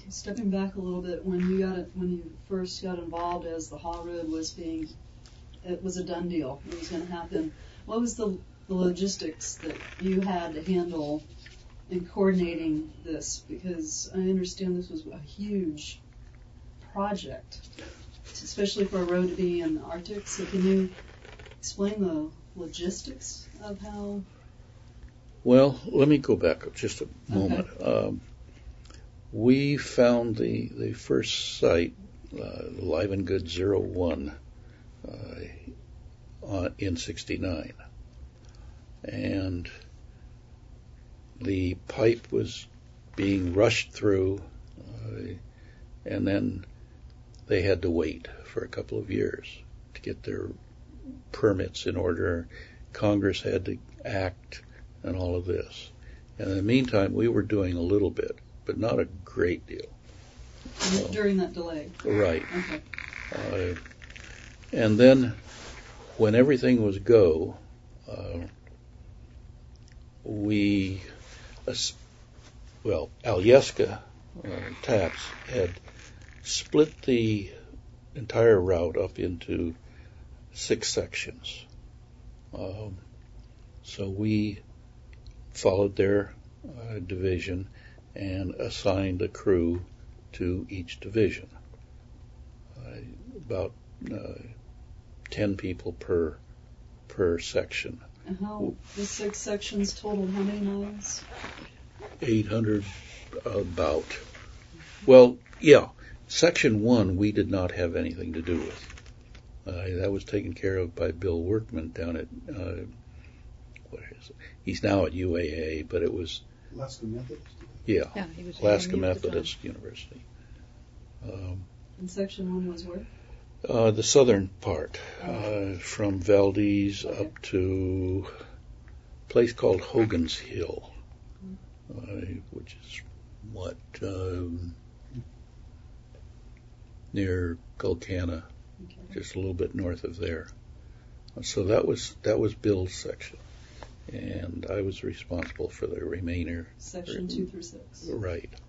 Stepping back a little bit, when you first got involved as the Haw Road it was a done deal. It was going to happen. What was the logistics that you had to handle in coordinating this? Because I understand this was a huge project, especially for a road to be in the Arctic. So can you explain the logistics of how? Well, let me go back just a moment. Okay. We found the first site, Livengood 01, in '69. And the pipe was being rushed through, and then they had to wait for a couple of years to get their permits in order. Congress had to act and all of this. And in the meantime, we were doing a little bit, but not a great deal. During that delay? Right. Okay. And then when everything was go, Alyeska Taps had split the entire route up into 6 sections. So we followed their division and assigned a crew to each division. About 10 people per section. And the 6 sections totaled how many miles? 800 about. Well, yeah. Section 1 we did not have anything to do with. That was taken care of by Bill Workman down at, what is it? He's now at UAA, but it was... Alaska Methodist? Yeah, he was Alaska Methodist University. And Section 1 was where? The southern part, from Valdez up to a place called Hogan's Hill, which is near Gulkana, just a little bit north of there. So that was Bill's section, and I was responsible for the remainder. Section 2 through 6. Right.